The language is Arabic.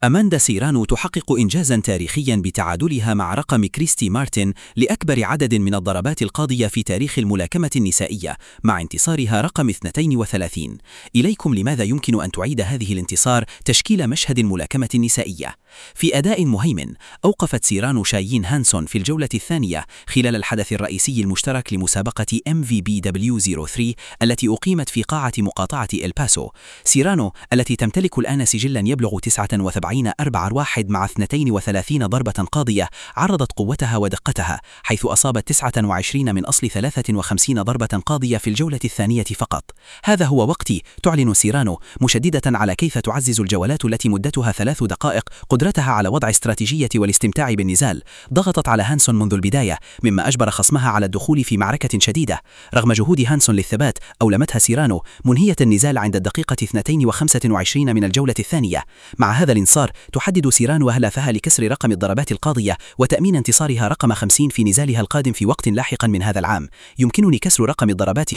أماندا سيرانو تحقق إنجازاً تاريخياً بتعادلها مع رقم كريستي مارتن لأكبر عدد من الضربات القاضية في تاريخ الملاكمة النسائية، مع انتصارها رقم 32. إليكم لماذا يمكن أن تعيد هذه الانتصار تشكيل مشهد الملاكمة النسائية؟ في أداء مهيمن، أوقفت سيرانو شايين هانسون في الجولة الثانية خلال الحدث الرئيسي المشترك لمسابقة MVBW03 التي أقيمت في قاعة مقاطعة إلباسو. سيرانو التي تمتلك الآن سجلاً يبلغ 49-4-1 مع 32 ضربة قاضية عرضت قوتها ودقتها، حيث أصابت 29 من أصل 53 ضربة قاضية في الجولة الثانية فقط. هذا هو وقتي، تعلن سيرانو، مشددة على كيف تعزز الجولات التي مدتها 3 دقائق قدرتها على وضع استراتيجية والاستمتاع بالنزال. ضغطت على هانسون منذ البداية، مما أجبر خصمها على الدخول في معركة شديدة. رغم جهود هانسون للثبات، أولمتها سيرانو منهية النزال عند الدقيقة 22 من الجولة الثانية. مع هذا الانتصار تحدد سيرانو هدفها لكسر رقم الضربات القاضية وتأمين انتصارها رقم 50 في نزالها القادم في وقت لاحق من هذا العام. يمكنني كسر رقم الضربات